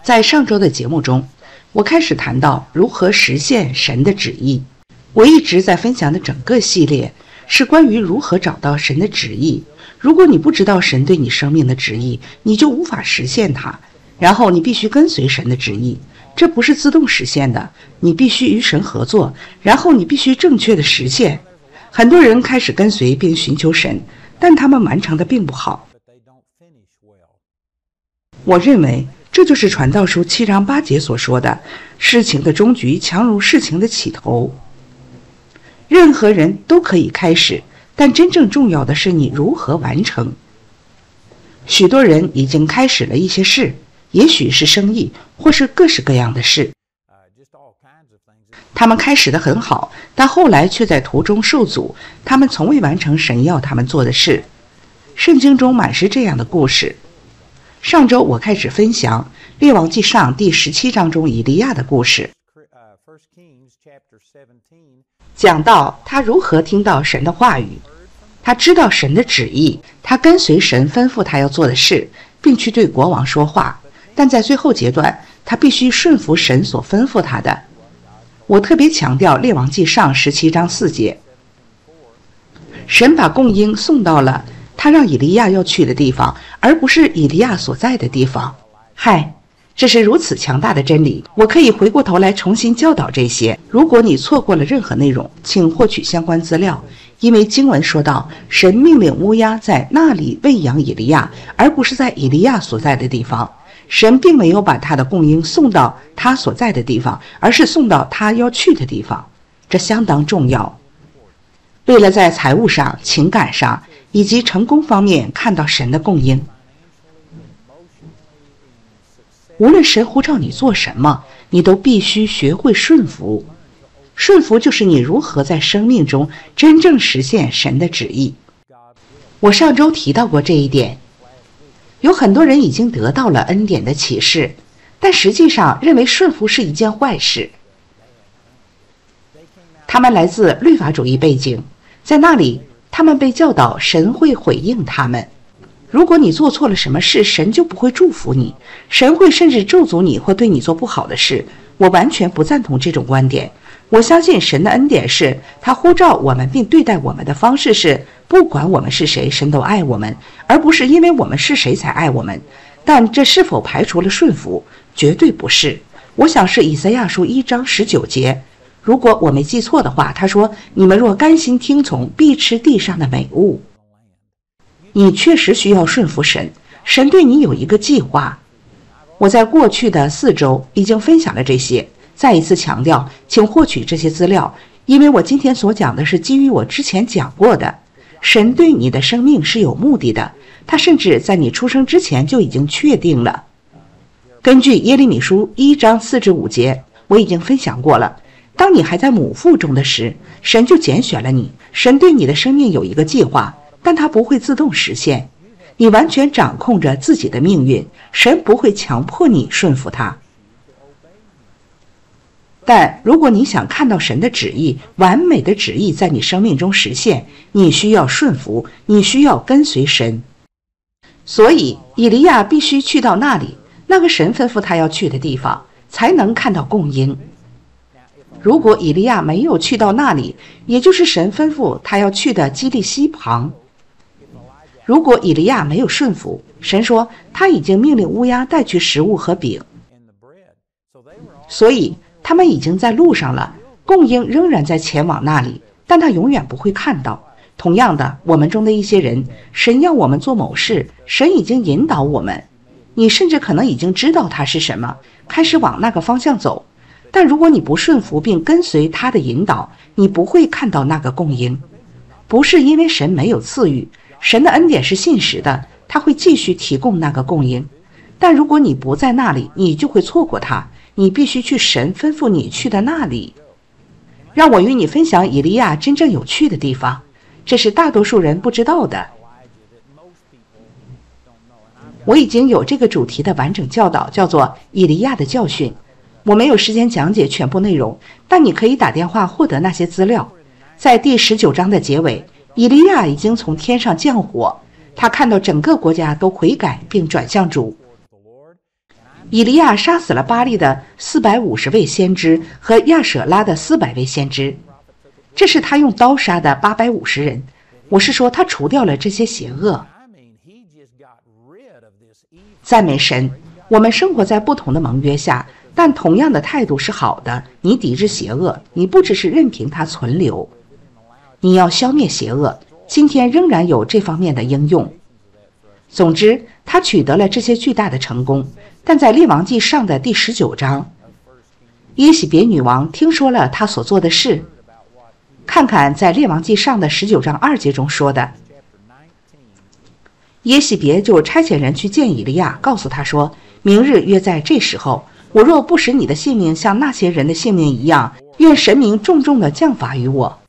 在上周的节目中，我开始谈到如何实现神的旨意。我一直在分享的整个系列是关于如何找到神的旨意。如果你不知道神对你生命的旨意，你就无法实现它。然后你必须跟随神的旨意，这不是自动实现的，你必须与神合作，然后你必须正确的实现。很多人开始跟随并寻求神，但他们完成的并不好。我认为这就是传道书7章8节所说的，事情的终局强如事情的起头。任何人都可以开始，但真正重要的是你如何完成。许多人已经开始了一些事，也许是生意，或是各式各样的事。他们开始得很好，但后来却在途中受阻，他们从未完成神要他们做的事。圣经中满是这样的故事。上周我开始分享列王纪上第17章中以利亚的故事，讲到他如何听到神的话语，他知道神的旨意，他跟随神吩咐他要做的事，并去对国王说话，但在最后阶段他必须顺服神所吩咐他的。我特别强调列王纪上17章4节，神把供应送到了他让以利亚要去的地方，而不是以利亚所在的地方。这是如此强大的真理，我可以回过头来重新教导这些。如果你错过了任何内容，请获取相关资料，因为经文说到，神命令乌鸦在那里喂养以利亚，而不是在以利亚所在的地方。神并没有把他的供应送到他所在的地方，而是送到他要去的地方，这相当重要。为了在财务上、情感上以及成功方面看到神的供应，无论神呼召你做什么，你都必须学会顺服。顺服就是你如何在生命中真正实现神的旨意。我上周提到过这一点。有很多人已经得到了恩典的启示，但实际上认为顺服是一件坏事。他们来自律法主义背景，在那里他们被教导神会回应他们。如果你做错了什么事，神就不会祝福你，神会甚至咒诅你或对你做不好的事。我完全不赞同这种观点。我相信神的恩典是他呼召我们并对待我们的方式是，不管我们是谁，神都爱我们，而不是因为我们是谁才爱我们。但这是否排除了顺服？绝对不是。我想是以赛亚书1章19节，如果我没记错的话，他说，你们若甘心听从，必吃地上的美物。你确实需要顺服神，神对你有一个计划。我在过去的4周已经分享了这些，再一次强调，请获取这些资料，因为我今天所讲的是基于我之前讲过的。神对你的生命是有目的的，他甚至在你出生之前就已经确定了。根据耶利米书1章4至5节，我已经分享过了。当你还在母腹中的时，神就拣选了你。神对你的生命有一个计划，但它不会自动实现。你完全掌控着自己的命运，神不会强迫你顺服他。但如果你想看到神的旨意，完美的旨意在你生命中实现，你需要顺服，你需要跟随神。所以以利亚必须去到那里，那个神吩咐他要去的地方，才能看到供应。如果以利亚没有去到那里，也就是神吩咐他要去的基利西旁，如果以利亚没有顺服，神说他已经命令乌鸦带去食物和饼，所以他们已经在路上了，供应仍然在前往那里，但他永远不会看到。同样的，我们中的一些人，神要我们做某事，神已经引导我们，你甚至可能已经知道它是什么，开始往那个方向走，但如果你不顺服并跟随他的引导，你不会看到那个供应。不是因为神没有赐予，神的恩典是信实的，他会继续提供那个供应。但如果你不在那里，你就会错过它，你必须去神吩咐你去的那里。让我与你分享以利亚真正有趣的地方，这是大多数人不知道的。我已经有这个主题的完整教导，叫做以利亚的教训。我没有时间讲解全部内容，但你可以打电话获得那些资料。在第19章的结尾，以利亚已经从天上降火，他看到整个国家都悔改并转向主。 以利亚杀死了巴力的450位先知和亚舍拉的400位先知，这是他用刀杀的850人。我是说，他除掉了这些邪恶。赞美神，我们生活在不同的盟约下，但同样的态度是好的。你抵制邪恶，你不只是任凭它存留，你要消灭邪恶。今天仍然有这方面的应用。总之，他取得了这些巨大的成功。但在列王记上的第19章，耶洗别女王听说了他所做的事。看看在列王记上的19章2节中说的，耶洗别就差遣人去见以利亚，告诉他说，明日约在这时候，我若不使你的性命像那些人的性命一样，愿神明重重的降罚于我。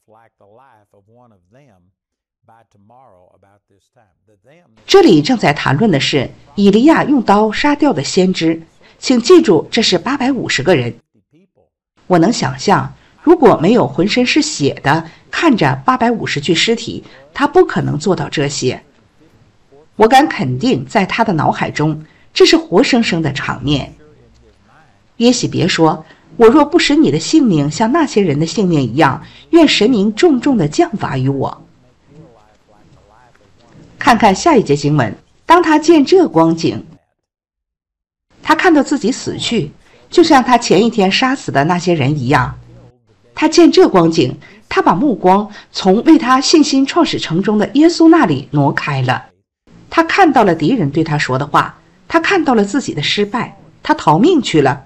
这里正在谈论的是以利亚用刀杀掉的先知，请记住，这是850个人。我能想象，如果没有浑身是血的看着850具尸体，他不可能做到这些。我敢肯定，在他的脑海中，这是活生生的场面。耶洗别说，我若不使你的性命像那些人的性命一样，愿神明重重的降罚于我。看看下一节经文，当他见这光景，他看到自己死去，就像他前一天杀死的那些人一样。他见这光景，他把目光从为他信心创始成终的耶稣那里挪开了。他看到了敌人对他说的话，他看到了自己的失败，他逃命去了。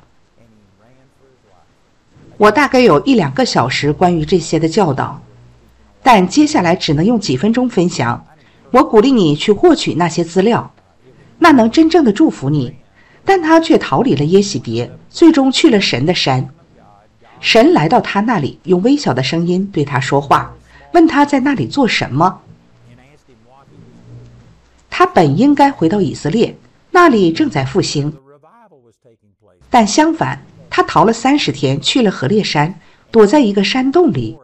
我大概有1-2个小时关于这些的教导，但接下来只能用几分钟分享。我鼓励你去获取那些资料，那能真正的祝福你。但他却逃离了耶洗别，最终去了神的山。神来到他那里，用微小的声音对他说话，问他在那里做什么。他本应该回到以色列，那里正在复兴，但相反，他逃了30天，去了何烈山，躲在一个山洞里。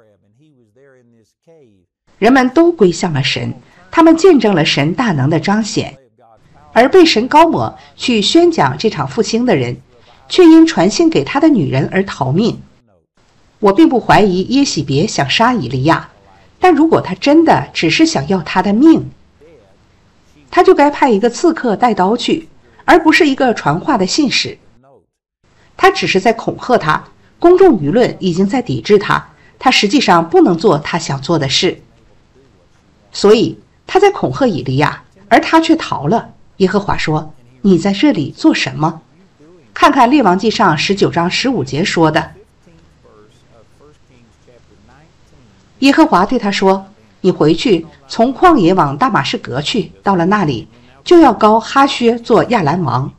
人们都归向了神，他们见证了神大能的彰显，而被神膏抹去宣讲这场复兴的人，却因传信给他的女人而逃命。我并不怀疑耶洗别想杀以利亚，但如果他真的只是想要他的命，他就该派一个刺客带刀去，而不是一个传话的信使。他只是在恐吓他，公众舆论已经在抵制他，他实际上不能做他想做的事。所以他在恐吓以利亚，而他却逃了。耶和华说，你在这里做什么？看看列王记上19章15节说的。耶和华对他说，你回去，从旷野往大马士革去，到了那里，就要膏哈薛做亚兰王，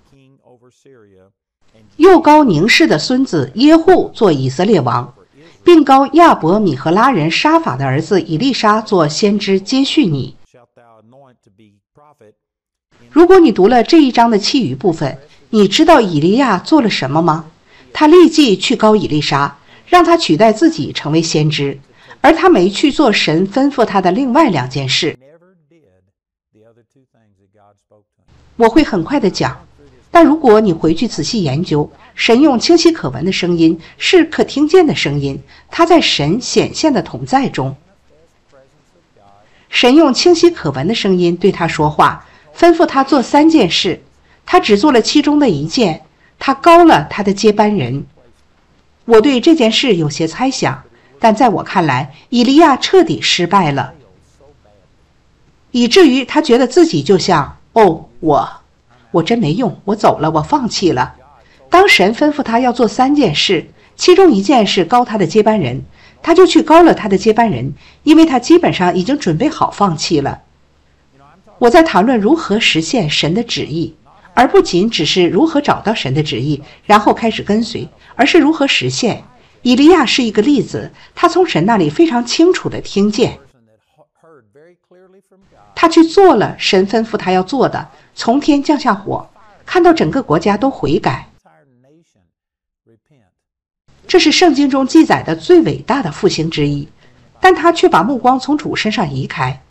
又膏宁氏的孙子耶户做以色列王，并膏亚伯米和拉人沙法的儿子以利沙做先知，接续你。如果你读了这一章的其余部分，你知道以利亚做了什么吗？他立即去膏以利沙，让他取代自己成为先知，而他没去做神吩咐他的另外2件事。我会很快的讲，但如果你回去仔细研究，神用清晰可闻的声音，是可听见的声音，他在神显现的同在中。神用清晰可闻的声音对他说话，吩咐他做3件事，他只做了其中的1件，他膏了他的接班人。我对这件事有些猜想，但在我看来，以利亚彻底失败了，以至于他觉得自己就像，我真没用，我走了，我放弃了。当神吩咐他要做3件事，其中1件是膏他的接班人，他就去膏了他的接班人，因为他基本上已经准备好放弃了。我在谈论如何实现神的旨意，而不仅只是如何找到神的旨意，然后开始跟随，而是如何实现。以利亚是一个例子，他从神那里非常清楚地听见，他去做了神吩咐他要做的，从天降下火，看到整个国家都悔改。这是圣经中记载的最伟大的复兴之一，但他却把目光从主身上移开。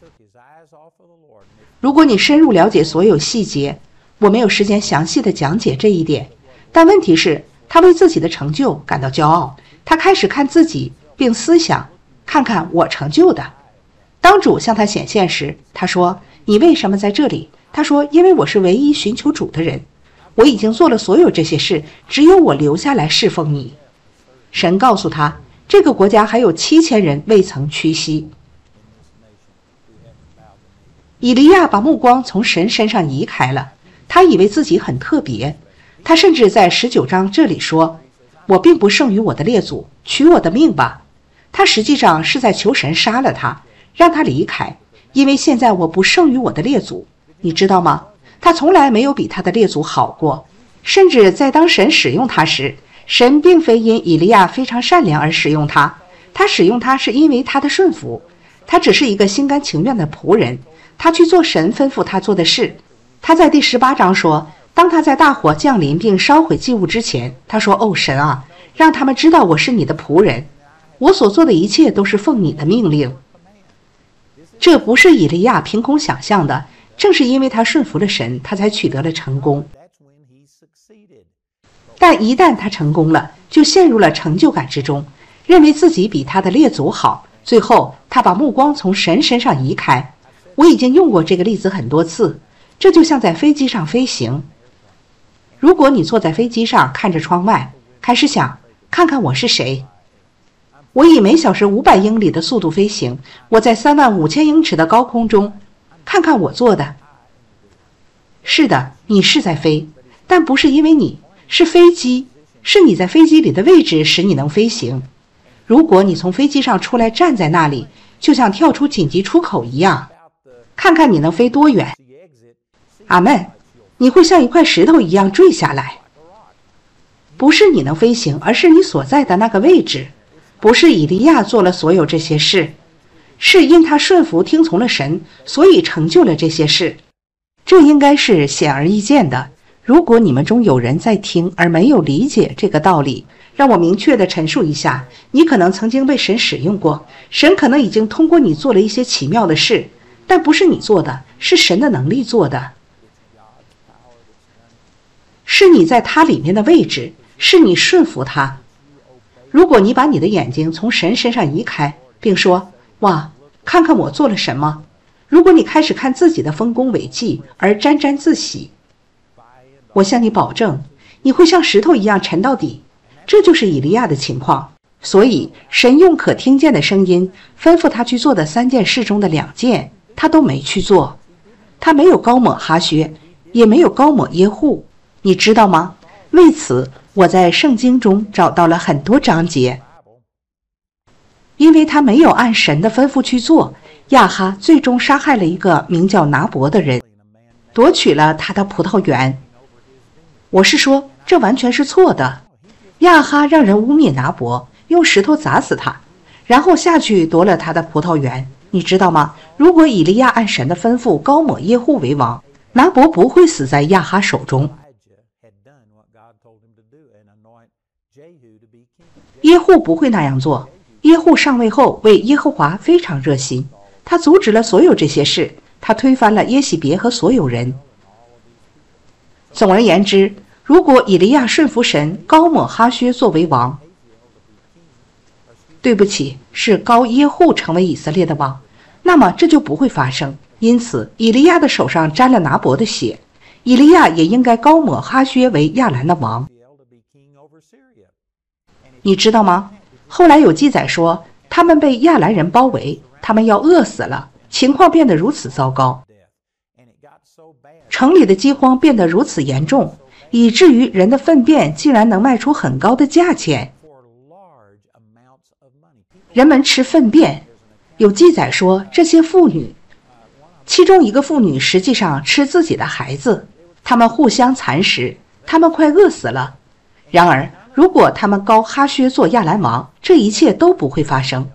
如果你深入了解所有细节，我没有时间详细的讲解这一点， 但问题是，他为自己的成就感到骄傲，他开始看自己，并思想，看看我成就的。当主向他显现时，他说：“你为什么在这里？”他说：“因为我是唯一寻求主的人，我已经做了所有这些事，只有我留下来侍奉你。”神告诉他，这个国家还有7000人未曾屈膝。以利亚把目光从神身上移开了，他以为自己很特别。他甚至在19章这里说：“我并不胜于我的列祖，取我的命吧。”他实际上是在求神杀了他，让他离开，因为现在我不胜于我的列祖。你知道吗？他从来没有比他的列祖好过。甚至在当神使用他时，神并非因以利亚非常善良而使用他，他使用他是因为他的顺服。他只是一个心甘情愿的仆人，他去做神吩咐他做的事。他在第18章说，当他在大火降临并烧毁祭物之前，他说：“哦，神啊，让他们知道我是你的仆人，我所做的一切都是奉你的命令。”这不是以利亚凭空想象的，正是因为他顺服了神，他才取得了成功。但一旦他成功了，就陷入了成就感之中，认为自己比他的列祖好，最后他把目光从神身上移开。我已经用过这个例子很多次，这就像在飞机上飞行。如果你坐在飞机上看着窗外，开始想，看看我是谁。我以每小时500英里的速度飞行，我在35000英尺的高空中，看看我做的。是的，你是在飞，但不是因为你是飞机，是你在飞机里的位置使你能飞行。如果你从飞机上出来站在那里，就像跳出紧急出口一样，看看你能飞多远。阿们，你会像一块石头一样坠下来。不是你能飞行，而是你所在的那个位置。不是以利亚做了所有这些事，是因他顺服听从了神，所以成就了这些事。这应该是显而易见的。如果你们中有人在听而没有理解这个道理，让我明确地陈述一下，你可能曾经被神使用过，神可能已经通过你做了一些奇妙的事，但不是你做的，是神的能力做的。是你在他里面的位置，是你顺服他。如果你把你的眼睛从神身上移开，并说：“哇，看看我做了什么。”如果你开始看自己的丰功伟绩而沾沾自喜，我向你保证，你会像石头一样沉到底。这就是以利亚的情况。所以神用可听见的声音吩咐他去做的3件事中的2件，他都没去做。他没有高抹哈薛，也没有高抹耶户，你知道吗？为此我在圣经中找到了很多章节。因为他没有按神的吩咐去做，亚哈最终杀害了一个名叫拿伯的人，夺取了他的葡萄园。我是说，这完全是错的。亚哈让人污蔑拿伯，用石头砸死他，然后下去夺了他的葡萄园。你知道吗？如果以利亚按神的吩咐高抹耶户为王，拿伯不会死在亚哈手中。耶户不会那样做。耶户上位后为耶和华非常热心，他阻止了所有这些事，他推翻了耶洗别和所有人。总而言之，如果以利亚顺服神，高抹哈薛作为王，对不起，是高耶户成为以色列的王，那么这就不会发生。因此以利亚的手上沾了拿伯的血，以利亚也应该高抹哈薛为亚兰的王。你知道吗？后来有记载说，他们被亚兰人包围，他们要饿死了，情况变得如此糟糕，城里的饥荒变得如此严重，以至于人的粪便竟然能卖出很高的价钱。人们吃粪便，有记载说这些妇女，其中一个妇女实际上吃自己的孩子，他们互相蚕食，他们快饿死了。然而如果他们高哈薛做亚兰王，这一切都不会发生。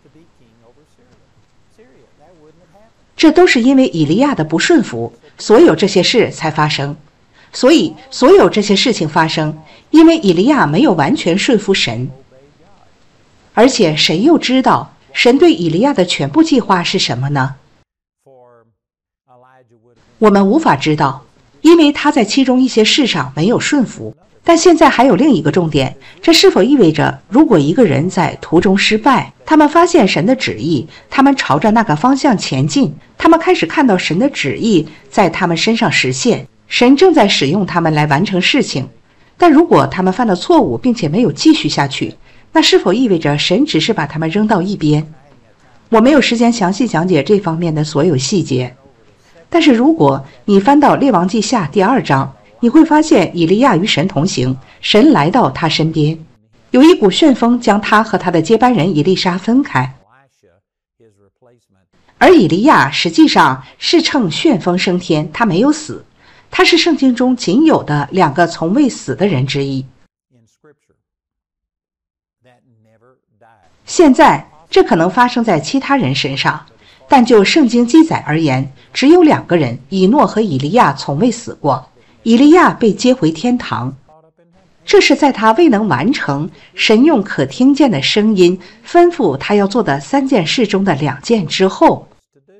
这都是因为以利亚的不顺服，所有这些事才发生。所以所有这些事情发生，因为以利亚没有完全顺服神。而且谁又知道神对以利亚的全部计划是什么呢？我们无法知道，因为他在其中一些事上没有顺服。 但现在还有另一个重点，这是否意味着如果一个人在途中失败，他们发现神的旨意，他们朝着那个方向前进，他们开始看到神的旨意在他们身上实现，神正在使用他们来完成事情。但如果他们犯了错误并且没有继续下去，那是否意味着神只是把他们扔到一边？我没有时间详细讲解这方面的所有细节，但是如果你翻到列王记下第2章，你会发现以利亚与神同行，神来到他身边，有一股旋风将他和他的接班人以利沙分开，而以利亚实际上是乘旋风升天，他没有死，他是圣经中仅有的2个从未死的人之一。现在这可能发生在其他人身上，但就圣经记载而言，只有2个人，以诺和以利亚从未死过。以利亚被接回天堂，这是在他未能完成神用可听见的声音吩咐他要做的3件事中的2件之后。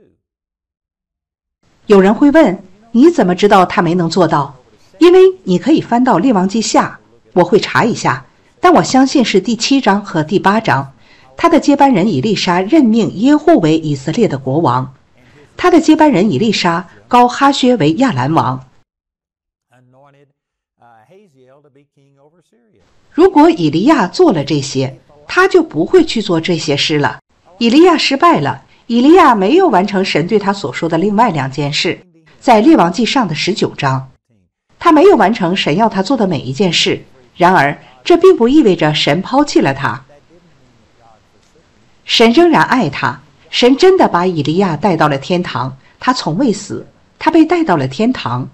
有人会问，你怎么知道他没能做到？因为你可以翻到列王记下，我会查一下，但我相信是第7章和第8章。他的接班人以利沙任命耶户为以色列的国王，他的接班人以利沙膏哈薛为亚兰王。如果以利亚做了这些，他就不会去做这些事了。以利亚失败了，以利亚没有完成神对他所说的另外2件事，在列王记上的19章，他没有完成神要他做的每一件事。然而这并不意味着神抛弃了他，神仍然爱他，神真的把以利亚带到了天堂，他从未死，他被带到了天堂。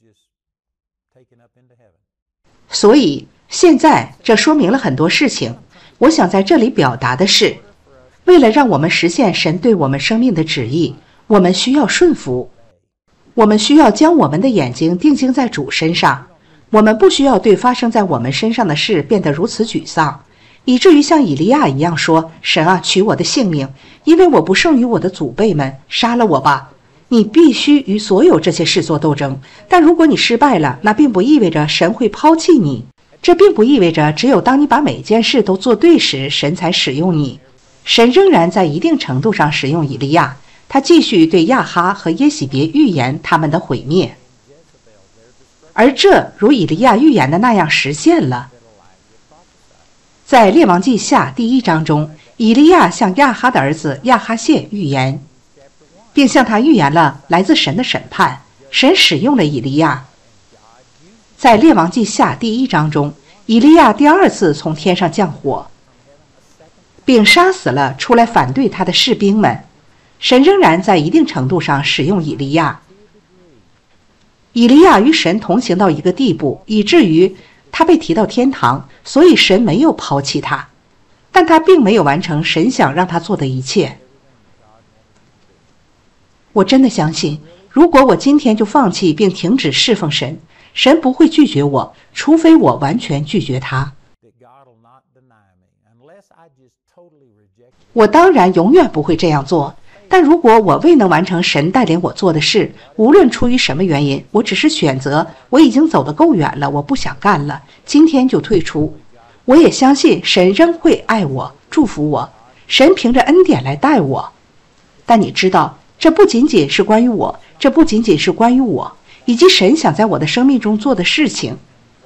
所以现在这说明了很多事情，我想在这里表达的是，为了让我们实现神对我们生命的旨意，我们需要顺服，我们需要将我们的眼睛定睛在主身上，我们不需要对发生在我们身上的事变得如此沮丧，以至于像以利亚一样说，神啊，取我的性命，因为我不胜于我的祖辈们，杀了我吧。你必须与所有这些事做斗争，但如果你失败了，那并不意味着神会抛弃你，这并不意味着只有当你把每件事都做对时，神才使用你。神仍然在一定程度上使用以利亚，他继续对亚哈和耶洗别预言他们的毁灭，而这如以利亚预言的那样实现了。在列王记下第1章中，以利亚向亚哈的儿子亚哈谢预言，并向他预言了来自神的审判，神使用了以利亚。在列王记下第1章中，以利亚第2次从天上降火，并杀死了出来反对他的士兵们，神仍然在一定程度上使用以利亚。以利亚与神同行到一个地步，以至于他被提到天堂，所以神没有抛弃他，但他并没有完成神想让他做的一切。我真的相信，如果我今天就放弃并停止侍奉神，神不会拒绝我，除非我完全拒绝他。我当然永远不会这样做，但如果我未能完成神带领我做的事，无论出于什么原因，我只是选择我已经走得够远了，我不想干了，今天就退出。我也相信神仍会爱我，祝福我，神凭着恩典来带我。但你知道，这不仅仅是关于我，这不仅仅是关于我，以及神想在我的生命中做的事情。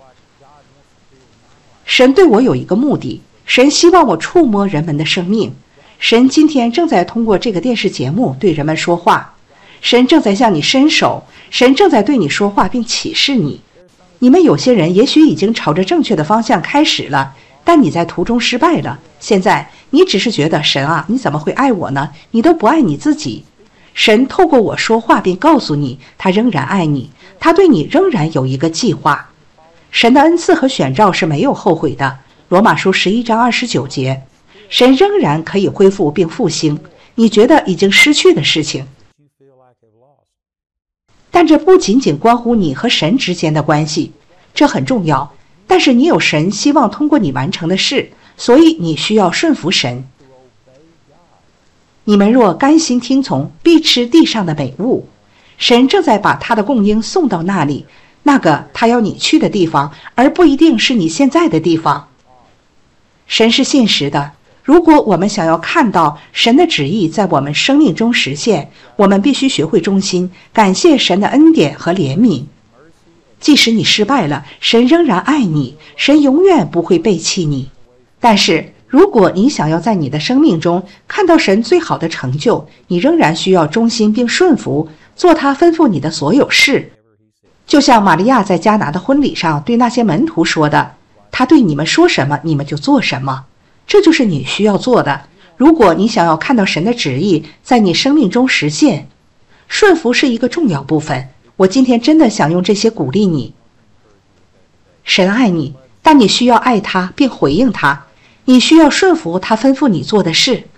神对我有一个目的，神希望我触摸人们的生命。神今天正在通过这个电视节目对人们说话，神正在向你伸手，神正在对你说话并启示你。你们有些人也许已经朝着正确的方向开始了，但你在途中失败了。现在你只是觉得，神啊，你怎么会爱我呢？你都不爱你自己。神透过我说话并告诉你，他仍然爱你，他对你仍然有一个计划。神的恩赐和选召是没有后悔的，罗马书11章29节。神仍然可以恢复并复兴你觉得已经失去的事情，但这不仅仅关乎你和神之间的关系，这很重要，但是你有神希望通过你完成的事，所以你需要顺服神。你们若甘心听从，必吃地上的美物。神正在把他的供应送到那里， 那个他要你去的地方，而不一定是你现在的地方。神是信实的，如果我们想要看到神的旨意在我们生命中实现，我们必须学会忠心，感谢神的恩典和怜悯。即使你失败了，神仍然爱你，神永远不会背弃你。但是如果你想要在你的生命中看到神最好的成就，你仍然需要忠心并顺服，做他吩咐你的所有事。就像玛利亚在迦拿的婚礼上对那些门徒说的，他对你们说什么，你们就做什么。这就是你需要做的。如果你想要看到神的旨意在你生命中实现，顺服是一个重要部分。我今天真的想用这些鼓励你。神爱你，但你需要爱他并回应他，你需要顺服他吩咐你做的事。